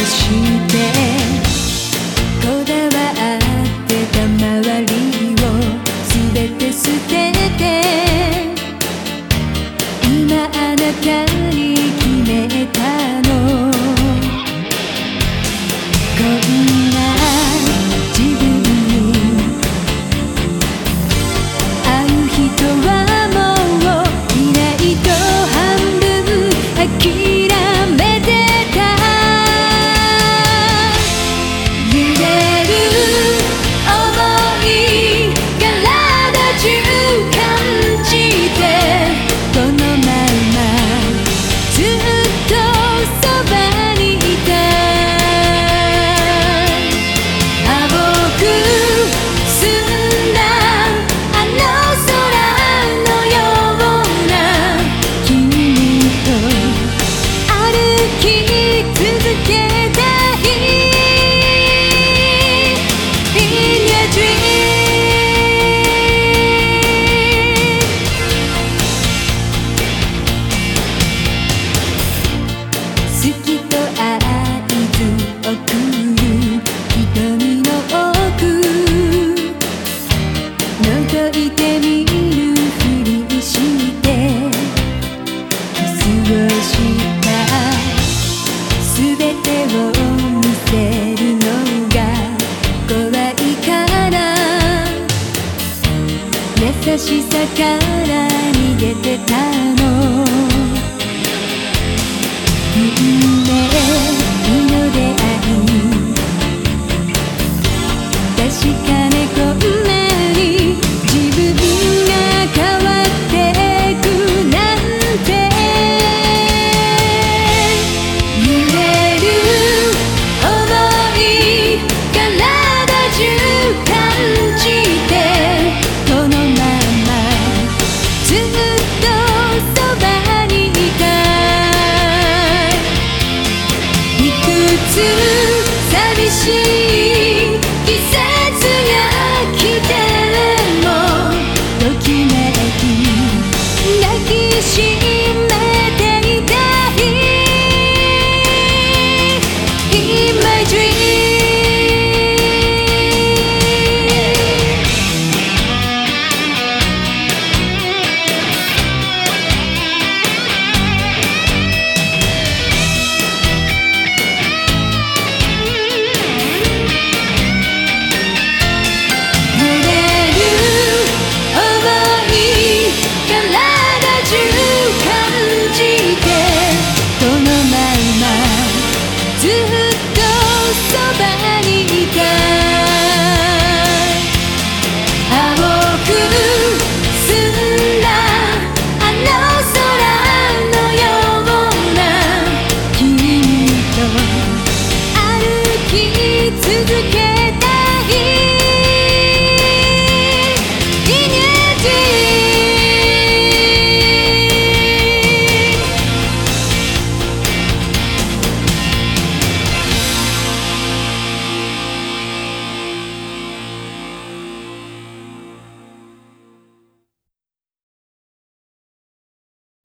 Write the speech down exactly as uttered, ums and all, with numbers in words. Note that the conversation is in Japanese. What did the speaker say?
してこだわってた周りを全て捨てて今あなたに決めたのこんな自分に会う人はもういないと半分諦めてた覗いてみるふりしてキスをした全てを見せるのが怖いから優しさから逃げてたの運命の出会い確かねこんな寂しい